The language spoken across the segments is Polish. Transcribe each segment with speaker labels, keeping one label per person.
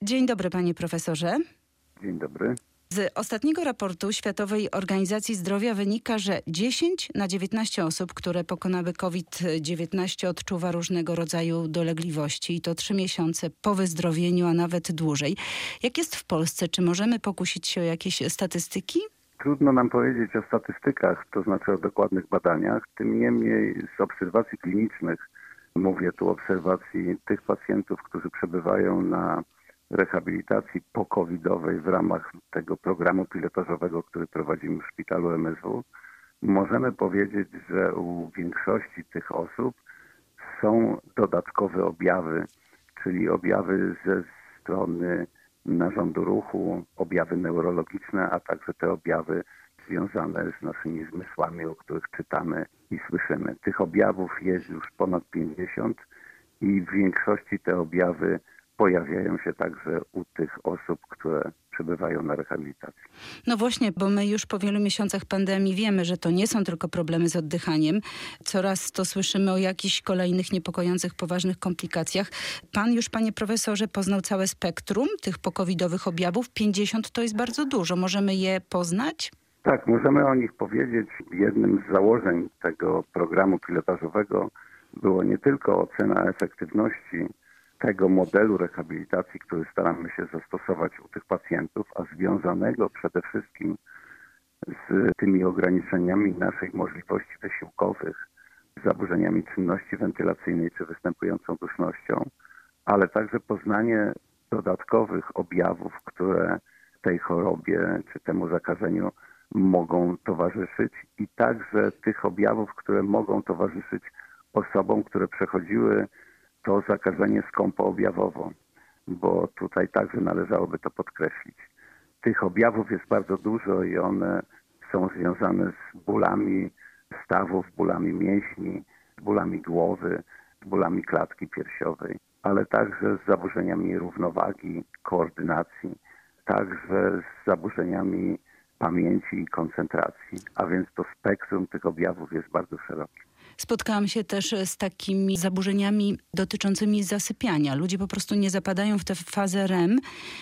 Speaker 1: Dzień dobry, panie profesorze.
Speaker 2: Dzień dobry.
Speaker 1: Z ostatniego raportu Światowej Organizacji Zdrowia wynika, że 10 na 19 osób, które pokonały COVID-19, odczuwa różnego rodzaju dolegliwości i to 3 miesiące po wyzdrowieniu, a nawet dłużej. Jak jest w Polsce? Czy możemy pokusić się o jakieś statystyki?
Speaker 2: Trudno nam powiedzieć o statystykach, to znaczy o dokładnych badaniach. Tym niemniej z obserwacji klinicznych, mówię tu o obserwacji tych pacjentów, którzy przebywają na rehabilitacji po-covidowej w ramach tego programu pilotażowego, który prowadzimy w szpitalu MSW, możemy powiedzieć, że u większości tych osób są dodatkowe objawy, czyli objawy ze strony narządu ruchu, objawy neurologiczne, a także te objawy związane z naszymi zmysłami, o których czytamy i słyszymy. Tych objawów jest już ponad 50 i w większości te objawy pojawiają się także u tych osób, które przebywają na rehabilitacji.
Speaker 1: No właśnie, bo my już po wielu miesiącach pandemii wiemy, że to nie są tylko problemy z oddychaniem. Coraz to słyszymy o jakichś kolejnych niepokojących, poważnych komplikacjach. Pan już, panie profesorze, poznał całe spektrum tych pokowidowych objawów. 50 to jest bardzo dużo. Możemy je poznać?
Speaker 2: Tak, możemy o nich powiedzieć. Jednym z założeń tego programu pilotażowego było nie tylko ocena efektywności tego modelu rehabilitacji, który staramy się zastosować u tych pacjentów, a związanego przede wszystkim z tymi ograniczeniami naszych możliwości wysiłkowych, z zaburzeniami czynności wentylacyjnej czy występującą dusznością, ale także poznanie dodatkowych objawów, które tej chorobie czy temu zakażeniu mogą towarzyszyć i także tych objawów, które mogą towarzyszyć osobom, które przechodziły to zakażenie skąpoobjawowo, bo tutaj także należałoby to podkreślić. Tych objawów jest bardzo dużo i one są związane z bólami stawów, bólami mięśni, bólami głowy, bólami klatki piersiowej, ale także z zaburzeniami równowagi, koordynacji, także z zaburzeniami pamięci i koncentracji, a więc to spektrum tych objawów jest bardzo szerokie.
Speaker 1: Spotkałam się też z takimi zaburzeniami dotyczącymi zasypiania. Ludzie po prostu nie zapadają w tę fazę REM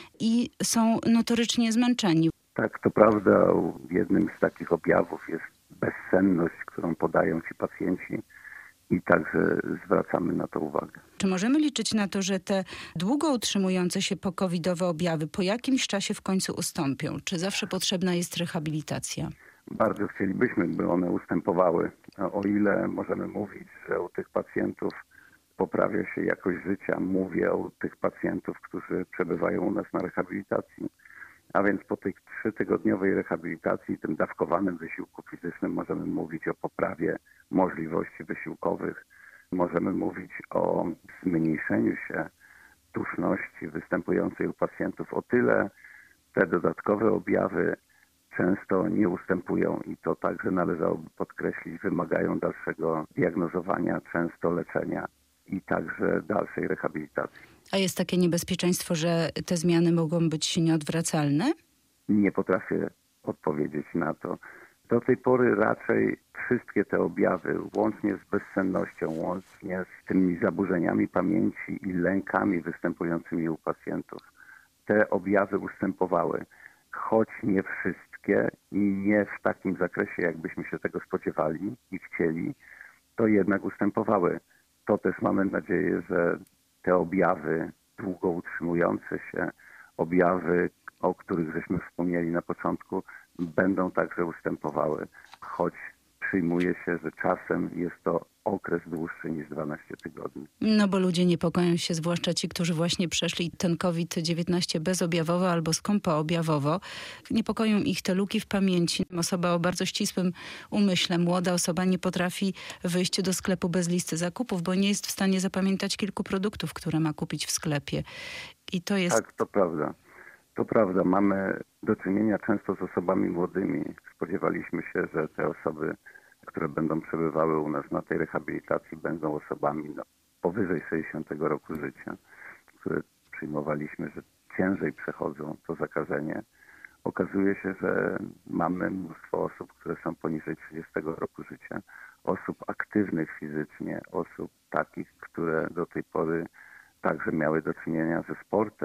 Speaker 1: i są notorycznie zmęczeni.
Speaker 2: Tak, to prawda. Jednym z takich objawów jest bezsenność, którą podają ci pacjenci i także zwracamy na to uwagę.
Speaker 1: Czy możemy liczyć na to, że te długo utrzymujące się po-covidowe objawy po jakimś czasie w końcu ustąpią? Czy zawsze potrzebna jest rehabilitacja?
Speaker 2: Bardzo chcielibyśmy, by one ustępowały. O ile możemy mówić, że u tych pacjentów poprawia się jakość życia, mówię o tych pacjentów, którzy przebywają u nas na rehabilitacji, a więc po tej 3-tygodniowej rehabilitacji, tym dawkowanym wysiłku fizycznym możemy mówić o poprawie możliwości wysiłkowych, możemy mówić o zmniejszeniu się duszności występującej u pacjentów. O tyle te dodatkowe objawy często nie ustępują i to także należałoby podkreślić, wymagają dalszego diagnozowania, często leczenia i także dalszej rehabilitacji.
Speaker 1: A jest takie niebezpieczeństwo, że te zmiany mogą być nieodwracalne?
Speaker 2: Nie potrafię odpowiedzieć na to. Do tej pory raczej wszystkie te objawy, łącznie z bezsennością, łącznie z tymi zaburzeniami pamięci i lękami występującymi u pacjentów, te objawy ustępowały, choć nie wszystkie i nie w takim zakresie, jakbyśmy się tego spodziewali i chcieli, to jednak ustępowały. To też mamy nadzieję, że te objawy długo utrzymujące się, objawy, o których żeśmy wspomnieli na początku, będą także ustępowały, choć przyjmuje się, że czasem jest to okres dłuższy niż 12 tygodni.
Speaker 1: No bo ludzie niepokoją się, zwłaszcza ci, którzy właśnie przeszli ten COVID-19 bezobjawowo albo skąpoobjawowo. Niepokoją ich te luki w pamięci. Osoba o bardzo ścisłym umyśle, młoda osoba nie potrafi wyjść do sklepu bez listy zakupów, bo nie jest w stanie zapamiętać kilku produktów, które ma kupić w sklepie. I to jest...
Speaker 2: Tak, to prawda. To prawda. Mamy do czynienia często z osobami młodymi. Spodziewaliśmy się, że te osoby, które będą przebywały u nas na tej rehabilitacji, będą osobami powyżej 60 roku życia, które przyjmowaliśmy, że ciężej przechodzą to zakażenie. Okazuje się, że mamy mnóstwo osób, które są poniżej 30 roku życia, osób aktywnych fizycznie, osób takich, które do tej pory także miały do czynienia ze sportem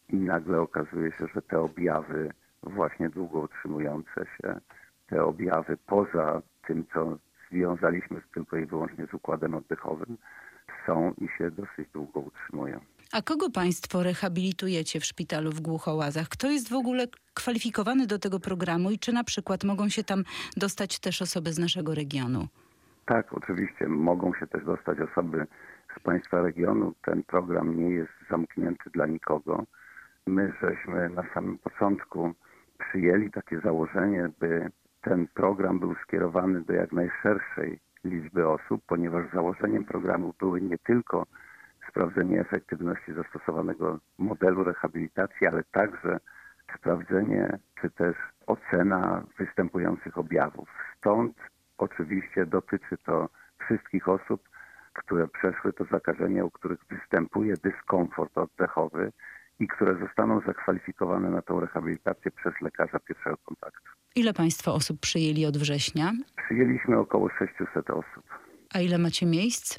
Speaker 2: i nagle okazuje się, że te objawy właśnie długo utrzymujące się, te objawy poza tym, co związaliśmy tylko i wyłącznie z układem oddechowym, są i się dosyć długo utrzymują.
Speaker 1: A kogo państwo rehabilitujecie w szpitalu w Głuchołazach? Kto jest w ogóle kwalifikowany do tego programu i czy na przykład mogą się tam dostać też osoby z naszego regionu?
Speaker 2: Tak, oczywiście mogą się też dostać osoby z państwa regionu. Ten program nie jest zamknięty dla nikogo. My żeśmy na samym początku przyjęli takie założenie, by ten program był skierowany do jak najszerszej liczby osób, ponieważ założeniem programu były nie tylko sprawdzenie efektywności zastosowanego modelu rehabilitacji, ale także sprawdzenie czy też ocena występujących objawów. Stąd oczywiście dotyczy to wszystkich osób, które przeszły to zakażenie, u których występuje dyskomfort oddechowy i które zostaną zakwalifikowane na tą rehabilitację przez lekarza pierwszego kontaktu.
Speaker 1: Ile państwo osób przyjęli od września?
Speaker 2: Przyjęliśmy około 600 osób.
Speaker 1: A ile macie miejsc?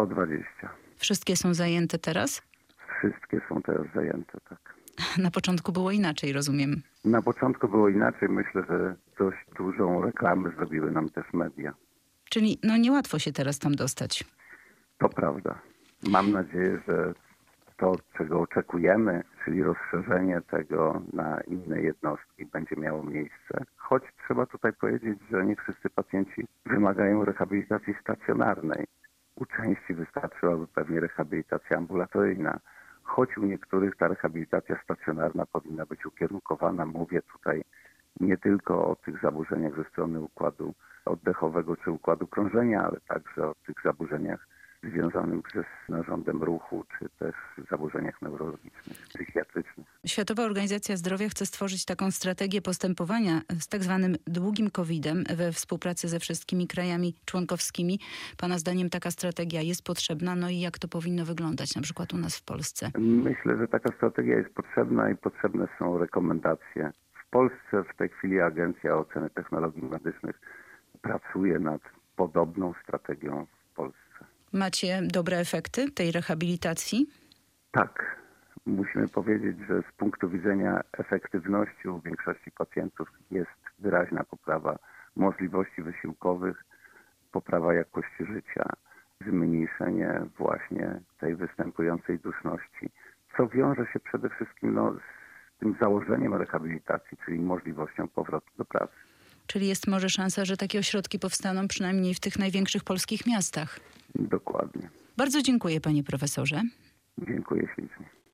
Speaker 2: 120.
Speaker 1: Wszystkie są zajęte teraz?
Speaker 2: Wszystkie są teraz zajęte, tak.
Speaker 1: Na początku było inaczej, rozumiem.
Speaker 2: Na początku było inaczej. Myślę, że dość dużą reklamę zrobiły nam też media.
Speaker 1: Czyli niełatwo się teraz tam dostać.
Speaker 2: To prawda. Mam nadzieję, że to, czego oczekujemy, czyli rozszerzenie tego na inne jednostki, będzie miało miejsce. Choć trzeba tutaj powiedzieć, że nie wszyscy pacjenci wymagają rehabilitacji stacjonarnej. U części wystarczyłaby pewnie rehabilitacja ambulatoryjna. Choć u niektórych ta rehabilitacja stacjonarna powinna być ukierunkowana, mówię tutaj nie tylko o tych zaburzeniach ze strony układu oddechowego czy układu krążenia, ale także o tych zaburzeniach związanych ze narządem ruchu, czy też zaburzeniach neurologicznych, psychiatrycznych.
Speaker 1: Światowa Organizacja Zdrowia chce stworzyć taką strategię postępowania z tak zwanym długim COVID-em we współpracy ze wszystkimi krajami członkowskimi. Pana zdaniem taka strategia jest potrzebna? No i jak to powinno wyglądać na przykład u nas w Polsce?
Speaker 2: Myślę, że taka strategia jest potrzebna i potrzebne są rekomendacje. W Polsce w tej chwili Agencja Oceny Technologii Medycznych pracuje nad podobną strategią w Polsce.
Speaker 1: Macie dobre efekty tej rehabilitacji?
Speaker 2: Tak. Musimy powiedzieć, że z punktu widzenia efektywności u większości pacjentów jest wyraźna poprawa możliwości wysiłkowych, poprawa jakości życia, zmniejszenie właśnie tej występującej duszności, co wiąże się przede wszystkim z tym założeniem rehabilitacji, czyli możliwością powrotu do pracy.
Speaker 1: Czyli jest może szansa, że takie ośrodki powstaną przynajmniej w tych największych polskich miastach?
Speaker 2: Dokładnie.
Speaker 1: Bardzo dziękuję, panie profesorze.
Speaker 2: Dziękuję ślicznie.